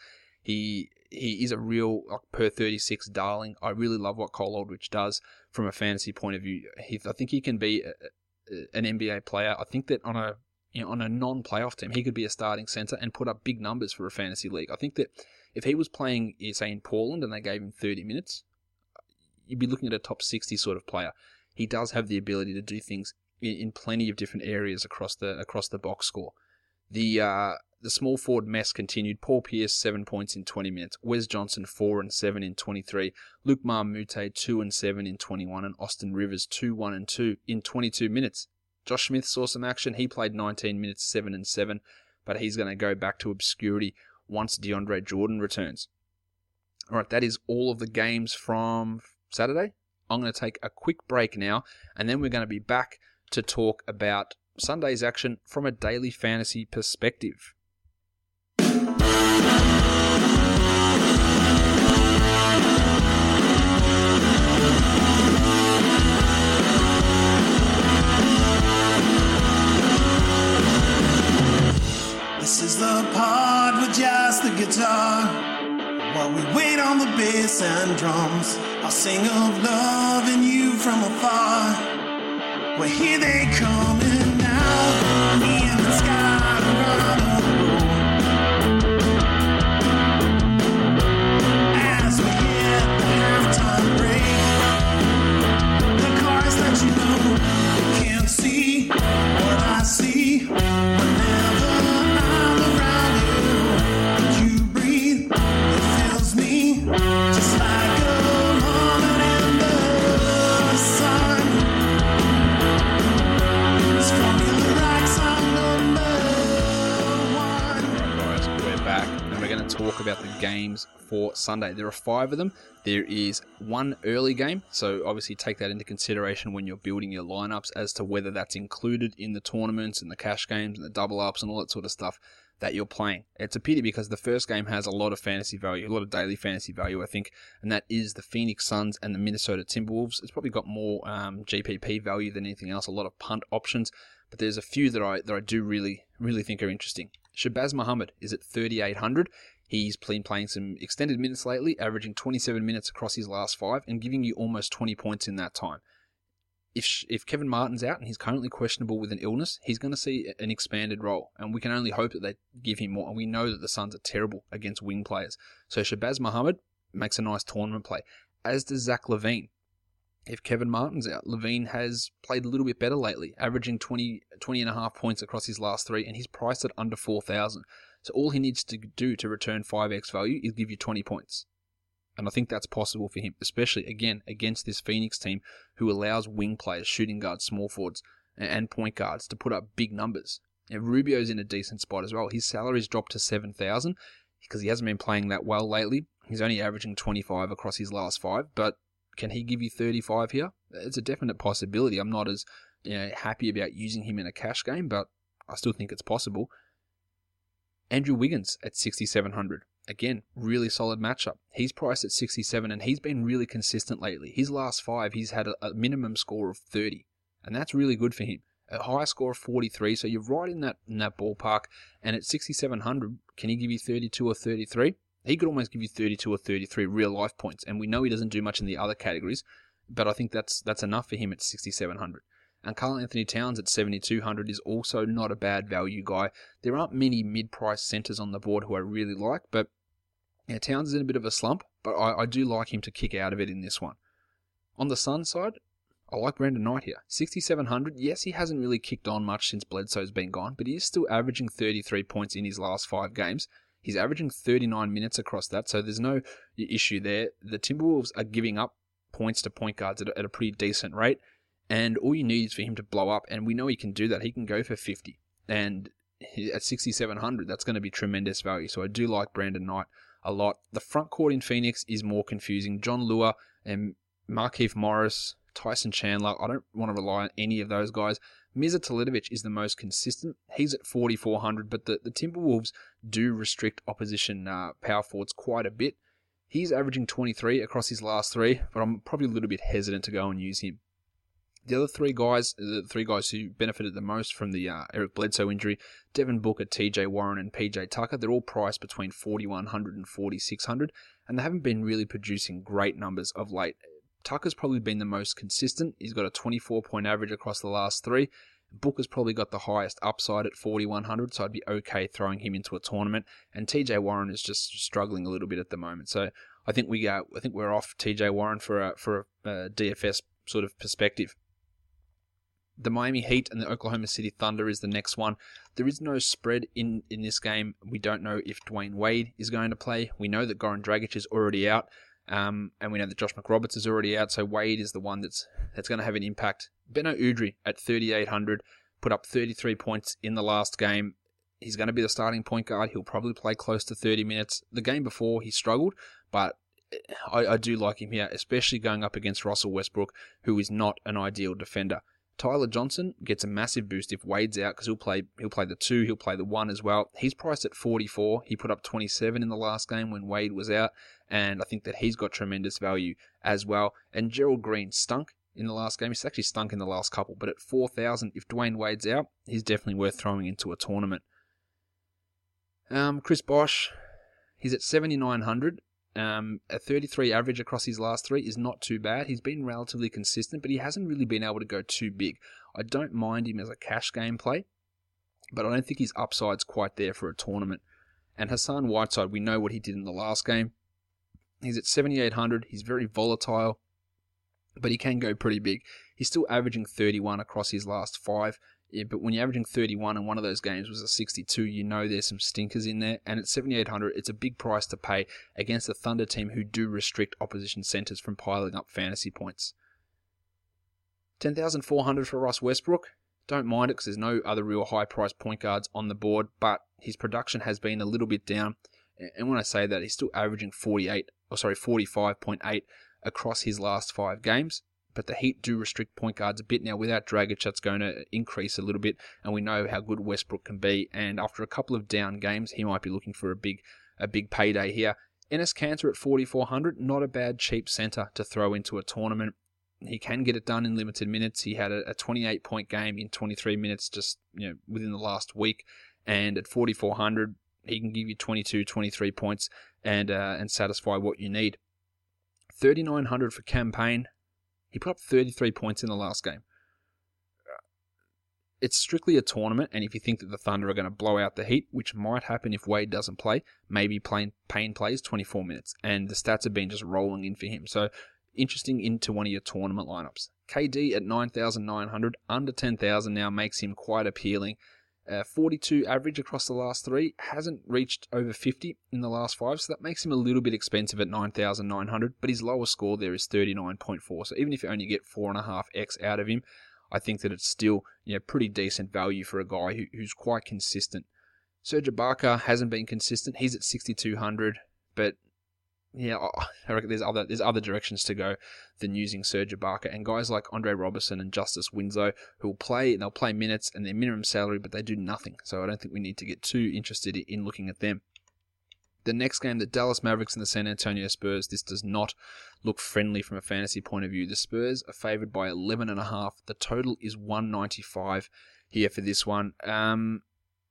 He he is a real like, per thirty-six darling. I really love what Cole Aldrich does from a fantasy point of view. He, I think he can be a, a, an N B A player. I think that on a you know, on a non-playoff team, he could be a starting center and put up big numbers for a fantasy league. I think that if he was playing, say, in Portland and they gave him thirty minutes, you'd be looking at a top sixty sort of player. He does have the ability to do things in, in plenty of different areas across the across the box score. The uh, the small forward mess continued. Paul Pierce, seven points in twenty minutes. Wes Johnson, four and seven in twenty-three. Luke Marmute, two and seven in twenty-one. And Austin Rivers, two, one and two in twenty-two minutes. Josh Smith saw some action. He played nineteen minutes, seven and seven. But he's going to go back to obscurity once DeAndre Jordan returns. All right, that is all of the games from Saturday. I'm going to take a quick break now, and then we're going to be back to talk about Sunday's action from a daily fantasy perspective. This is the pod with just the guitar. While we wait on the bass and drums, I'll sing of love and you from afar. Well, here they coming now, me and the sky run on the road. As we hit the halftime break, the chorus that you know, you can't see what I see. Whenever I'm around you, you breathe, it fills me just like a moment in the sun. Talk about the games for Sunday. There are five of them. There is one early game, so obviously take that into consideration when you're building your lineups as to whether that's included in the tournaments and the cash games and the double ups and all that sort of stuff that you're playing. It's a pity because the first game has a lot of fantasy value, a lot of daily fantasy value, I think, and that is the Phoenix Suns and the Minnesota Timberwolves. It's probably got more um, G P P value than anything else, a lot of punt options, but there's a few that I that I do really, really think are interesting. Shabazz Muhammad is at thirty-eight hundred. He's been playing some extended minutes lately, averaging twenty-seven minutes across his last five and giving you almost twenty points in that time. if if Kevin Martin's out and he's currently questionable with an illness, he's going to see an expanded role, and we can only hope that they give him more. And we know that the Suns are terrible against wing players. So Shabazz Muhammad makes a nice tournament play, as does Zach LaVine. If Kevin Martin's out, LaVine has played a little bit better lately, averaging twenty, twenty and a half points across his last three, and he's priced at under four thousand. So all he needs to do to return five x value is give you twenty points. And I think that's possible for him, especially, again, against this Phoenix team who allows wing players, shooting guards, small forwards, and point guards to put up big numbers. And Rubio's in a decent spot as well. His salary's dropped to seven thousand because he hasn't been playing that well lately. He's only averaging twenty-five across his last five, but can he give you thirty-five here? It's a definite possibility. I'm not as you know, happy about using him in a cash game, but I still think it's possible. Andrew Wiggins at sixty-seven hundred. Again, really solid matchup. He's priced at sixty-seven, and he's been really consistent lately. His last five, he's had a, a minimum score of thirty, and that's really good for him. A high score of forty-three, so you're right in that in that ballpark. And at sixty-seven hundred, can he give you thirty-two or thirty-three? He could almost give you thirty-two or thirty-three real life points, and we know he doesn't do much in the other categories, but I think that's that's enough for him at sixty-seven hundred. And Karl Anthony Towns at seventy-two hundred is also not a bad value guy. There aren't many mid-price centers on the board who I really like, but yeah, Towns is in a bit of a slump, but I, I do like him to kick out of it in this one. On the Suns side, I like Brandon Knight here. sixty-seven hundred, yes, he hasn't really kicked on much since Bledsoe's been gone, but he is still averaging thirty-three points in his last five games. He's averaging thirty-nine minutes across that, so there's no issue there. The Timberwolves are giving up points to point guards at a, at a pretty decent rate, and all you need is for him to blow up, and we know he can do that. He can go for fifty, and at sixty-seven hundred, that's going to be tremendous value, so I do like Brandon Knight a lot. The front court in Phoenix is more confusing. John Lua and Markieff Morris, Tyson Chandler, I don't want to rely on any of those guys. Mirza Teletovic is the most consistent. He's at forty-four hundred, but the, the Timberwolves do restrict opposition uh, power forwards quite a bit. He's averaging twenty-three across his last three, but I'm probably a little bit hesitant to go and use him. The other three guys, the three guys who benefited the most from the uh, Eric Bledsoe injury, Devin Booker, T J Warren, and P J Tucker, they're all priced between forty-one hundred and forty-six hundred, and they haven't been really producing great numbers of late. Tucker's probably been the most consistent. He's got a twenty-four point average across the last three. Booker's probably got the highest upside at forty-one hundred, so I'd be okay throwing him into a tournament. And T J Warren is just struggling a little bit at the moment, so I think we uh, I think we're off T J Warren for a for a uh, D F S sort of perspective. The Miami Heat and the Oklahoma City Thunder is the next one. There is no spread in, in this game. We don't know if Dwayne Wade is going to play. We know that Goran Dragic is already out, um, and we know that Josh McRoberts is already out, so Wade is the one that's that's going to have an impact. Beno Udrih at thirty-eight hundred, put up thirty-three points in the last game. He's going to be the starting point guard. He'll probably play close to thirty minutes. The game before, he struggled, but I, I do like him here, especially going up against Russell Westbrook, who is not an ideal defender. Tyler Johnson gets a massive boost if Wade's out because he'll play he'll play the two, he'll play the one as well. He's priced at forty-four. He put up twenty-seven in the last game when Wade was out, and I think that he's got tremendous value as well. And Gerald Green stunk in the last game. He's actually stunk in the last couple, but at four thousand, if Dwayne Wade's out, he's definitely worth throwing into a tournament. Um, Chris Bosh, he's at seventy-nine hundred. Um, a thirty-three average across his last three is not too bad. He's been relatively consistent, but he hasn't really been able to go too big. I don't mind him as a cash game play, but I don't think his upside's quite there for a tournament. And Hassan Whiteside, we know what he did in the last game. He's at seventy-eight hundred. He's very volatile, but he can go pretty big. He's still averaging thirty-one across his last five. Yeah, but when you're averaging thirty-one and one of those games was a sixty-two, you know there's some stinkers in there. And at seventy-eight hundred, it's a big price to pay against a Thunder team who do restrict opposition centers from piling up fantasy points. ten thousand four hundred for Russ Westbrook. Don't mind it because there's no other real high-priced point guards on the board, but his production has been a little bit down. And when I say that, he's still averaging forty-eight, or sorry, forty-five point eight across his last five games. But the Heat do restrict point guards a bit now. Without Dragic, that's going to increase a little bit, and we know how good Westbrook can be. And after a couple of down games, he might be looking for a big, a big payday here. Enes Kanter at forty-four hundred, not a bad cheap center to throw into a tournament. He can get it done in limited minutes. He had a twenty-eight point game in twenty-three minutes just you know within the last week, and at forty-four hundred, he can give you twenty-two, twenty-three points and uh, and satisfy what you need. thirty-nine hundred for Cam Payne. He put up thirty-three points in the last game. it's strictly a tournament, and if you think that the Thunder are going to blow out the Heat, which might happen if Wade doesn't play, maybe Payne, Payne plays twenty-four minutes, and the stats have been just rolling in for him. So, interesting into one of your tournament lineups. K D at nine thousand nine hundred, under ten thousand now, makes him quite appealing. Uh, forty-two average across the last three, hasn't reached over fifty in the last five, so that makes him a little bit expensive at nine thousand nine hundred, but his lowest score there is thirty-nine point four, so even if you only get four point five x out of him, I think that it's still, you know, pretty decent value for a guy who, who's quite consistent. Serge Ibaka hasn't been consistent. He's at sixty-two hundred, but yeah, I reckon there's other there's other directions to go than using Serge Ibaka, and guys like Andre Robertson and Justice Winslow who will play, they'll play minutes and their minimum salary, but they do nothing. So I don't think we need to get too interested in looking at them. The next game, the Dallas Mavericks and the San Antonio Spurs, this does not look friendly from a fantasy point of view. The Spurs are favored by eleven and a half. The total is one ninety-five here for this one. Um,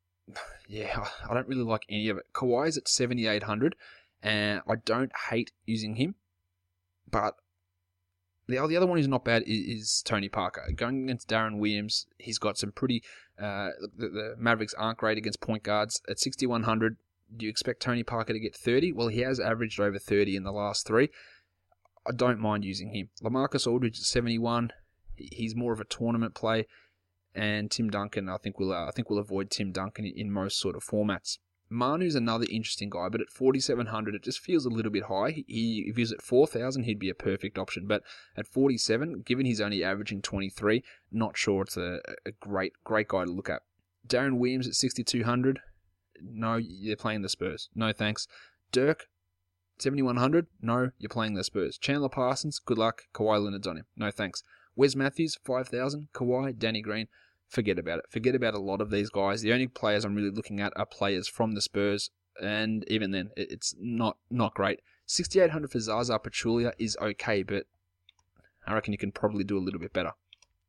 yeah, I don't really like any of it. Kawhi's at seventy-eight hundred, and I don't hate using him, but the the other one who's not bad is, is Tony Parker. Going against Darren Williams, he's got some pretty... Uh, the, the Mavericks aren't great against point guards. At sixty-one hundred, do you expect Tony Parker to get thirty? Well, he has averaged over thirty in the last three. I don't mind using him. LaMarcus Aldridge at seventy-one. He's more of a tournament play. And Tim Duncan, I think we'll uh, I think we'll avoid Tim Duncan in, in most sort of formats. Manu's another interesting guy, but at forty-seven hundred, it just feels a little bit high. He, if he was at four thousand, he'd be a perfect option. But at forty-seven, given he's only averaging twenty-three, not sure it's a, a great, great guy to look at. Darren Williams at sixty-two hundred. No, you're playing the Spurs. No, thanks. Dirk, seventy-one hundred. No, you're playing the Spurs. Chandler Parsons, good luck. Kawhi Leonard's on him. No, thanks. Wes Matthews, five thousand. Kawhi, Danny Green. Forget about it. Forget about a lot of these guys. The only players I'm really looking at are players from the Spurs, and even then, it's not not great. sixty-eight hundred for Zaza Pachulia is okay, but I reckon you can probably do a little bit better.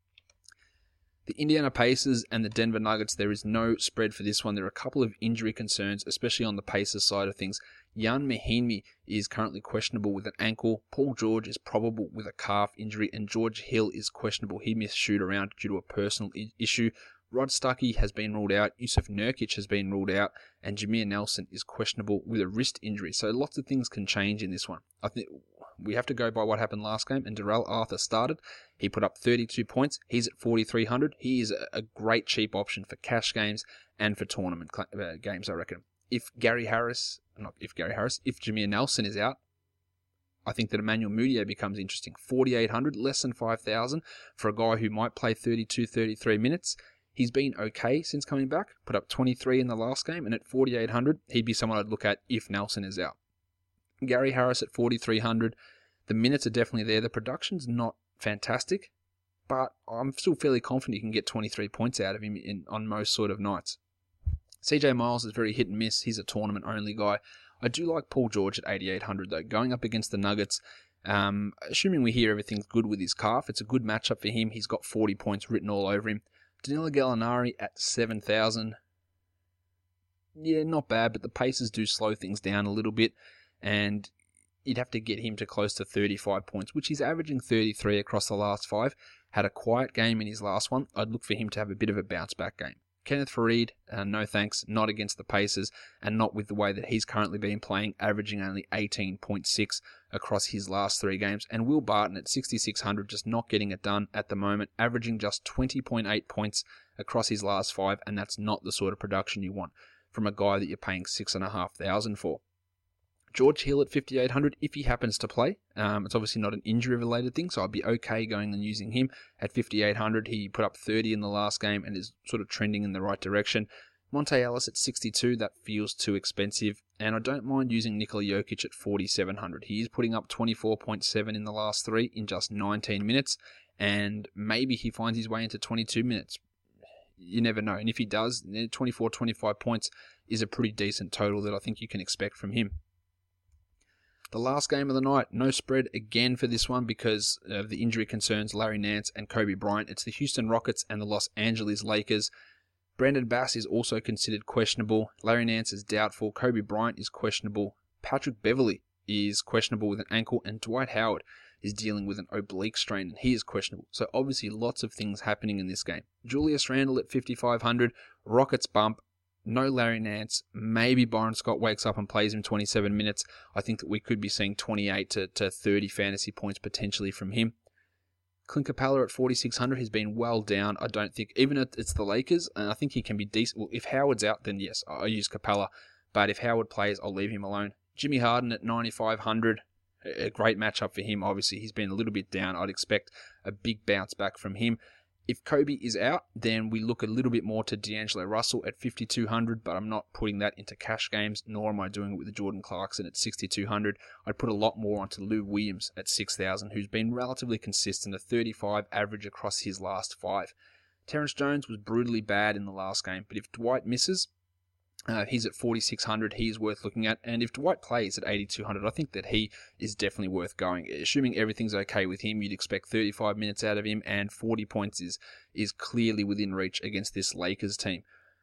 The Indiana Pacers and the Denver Nuggets, there is no spread for this one. There are a couple of injury concerns, especially on the Pacers side of things. Jan Mahinmi is currently questionable with an ankle. Paul George is probable with a calf injury, and George Hill is questionable. He missed shoot around due to a personal I- issue. Rod Stuckey has been ruled out. Yusuf Nurkic has been ruled out, and Jameer Nelson is questionable with a wrist injury. So lots of things can change in this one. I think we have to go by what happened last game, and Darrell Arthur started. He put up thirty-two points. He's at forty-three hundred. He is a great cheap option for cash games and for tournament uh, games, I reckon. If Gary Harris, not if Gary Harris, if Jameer Nelson is out, I think that Emmanuel Mudiay becomes interesting. forty-eight hundred, less than five thousand for a guy who might play thirty-two, thirty-three minutes. He's been okay since coming back, put up twenty-three in the last game, and at forty-eight hundred, he'd be someone I'd look at if Nelson is out. Gary Harris at forty-three hundred, the minutes are definitely there. The production's not fantastic, but I'm still fairly confident you can get twenty-three points out of him in, on most sort of nights. C J Miles is very hit and miss. He's a tournament-only guy. I do like Paul George at eighty-eight hundred, though. Going up against the Nuggets, um, assuming we hear everything's good with his calf, it's a good matchup for him. He's got forty points written all over him. Danilo Gallinari at seven thousand. Yeah, not bad, but the Pacers do slow things down a little bit, and you'd have to get him to close to thirty-five points, which he's averaging thirty-three across the last five. Had a quiet game in his last one. I'd look for him to have a bit of a bounce-back game. Kenneth Faried, uh, no thanks, not against the Pacers, and not with the way that he's currently been playing, averaging only eighteen point six across his last three games. And Will Barton at sixty-six hundred, just not getting it done at the moment, averaging just twenty point eight points across his last five, and that's not the sort of production you want from a guy that you're paying six thousand five hundred for. George Hill at fifty-eight hundred, if he happens to play. Um, it's obviously not an injury-related thing, so I'd be okay going and using him. At fifty-eight hundred, he put up thirty in the last game and is sort of trending in the right direction. Monte Ellis at sixty-two, that feels too expensive. And I don't mind using Nikola Jokic at forty-seven hundred. He is putting up twenty-four point seven in the last three in just nineteen minutes, and maybe he finds his way into twenty-two minutes. You never know. And if he does, twenty-four, twenty-five points is a pretty decent total that I think you can expect from him. The last game of the night, no spread again for this one because of the injury concerns, Larry Nance and Kobe Bryant. It's the Houston Rockets and the Los Angeles Lakers. Brandon Bass is also considered questionable. Larry Nance is doubtful. Kobe Bryant is questionable. Patrick Beverley is questionable with an ankle. And Dwight Howard is dealing with an oblique strain, and he is questionable. So obviously lots of things happening in this game. Julius Randle at fifty-five hundred, Rockets bump, no Larry Nance, maybe Byron Scott wakes up and plays him twenty-seven minutes. I think that we could be seeing twenty-eight to thirty fantasy points potentially from him. Clint Capella at forty-six hundred, he's been well down. I don't think, even if it's the Lakers, and I think he can be decent. Well, if Howard's out, then yes, I use Capella. But if Howard plays, I'll leave him alone. Jimmy Harden at ninety-five hundred, a great matchup for him. Obviously, he's been a little bit down. I'd expect a big bounce back from him. If Kobe is out, then we look a little bit more to D'Angelo Russell at fifty-two hundred, but I'm not putting that into cash games, nor am I doing it with Jordan Clarkson at sixty-two hundred. I'd put a lot more onto Lou Williams at six thousand, who's been relatively consistent, a thirty-five average across his last five. Terrence Jones was brutally bad in the last game, but if Dwight misses, Uh, he's at forty-six hundred. He's worth looking at. And if Dwight plays at eighty-two hundred, I think that he is definitely worth going. Assuming everything's okay with him, you'd expect thirty-five minutes out of him, and forty points is is clearly within reach against this Lakers team.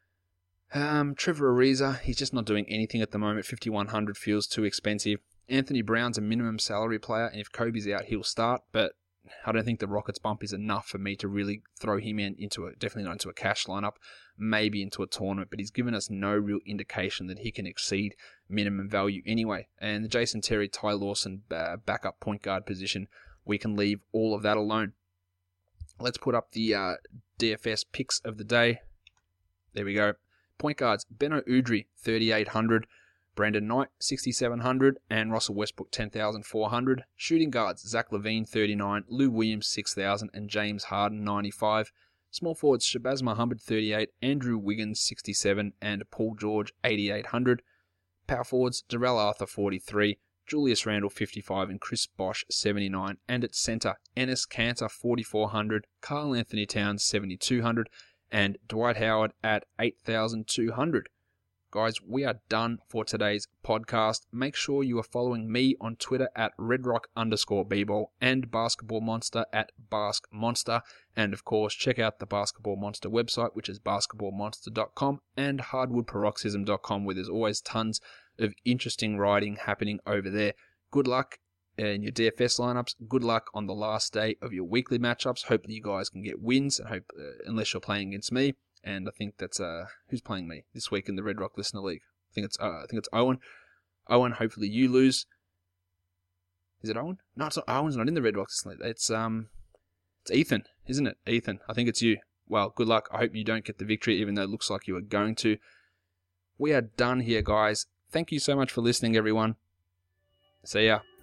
Um, Trevor Ariza, he's just not doing anything at the moment. fifty-one hundred feels too expensive. Anthony Brown's a minimum salary player, and if Kobe's out, he'll start, but I don't think the Rockets bump is enough for me to really throw him in into a, definitely not into a cash lineup, maybe into a tournament, but he's given us no real indication that he can exceed minimum value anyway. And the Jason Terry, Ty Lawson uh, backup point guard position, we can leave all of that alone. Let's put up the uh, D F S picks of the day. There we go. Point guards, Beno Udrih, thirty-eight hundred. Brandon Knight, sixty-seven hundred, and Russell Westbrook, ten thousand four hundred. Shooting guards, Zach LaVine, thirty-nine, Lou Williams, six thousand, and James Harden, ninety-five. Small forwards, Shabazz Muhammad, thirty-eight, Andrew Wiggins, sixty-seven, and Paul George, eighty-eight hundred. Power forwards, Darrell Arthur, forty-three, Julius Randle, fifty-five, and Chris Bosh, seventy-nine. And at center, Enes Kanter, forty-four hundred, Karl Anthony Towns, seventy-two hundred, and Dwight Howard at eight thousand two hundred. Guys, we are done for today's podcast. Make sure you are following me on Twitter at redrock underscore bball and Basketball Monster at baskmonster. And of course, check out the Basketball Monster website, which is basketball monster dot com and hardwood paroxysm dot com, where there's always tons of interesting writing happening over there. Good luck in your D F S lineups. Good luck on the last day of your weekly matchups. Hope that you guys can get wins, and hope, uh, unless you're playing against me. And I think that's uh who's playing me this week in the Red Rock Listener League. I think it's uh, I think it's Owen. Owen, hopefully you lose. Is it Owen? No, it's not. Owen's not in the Red Rock Listener League. It's um, it's Ethan, isn't it? Ethan, I think it's you. Well, good luck. I hope you don't get the victory, even though it looks like you are going to. We are done here, guys. Thank you so much for listening, everyone. See ya.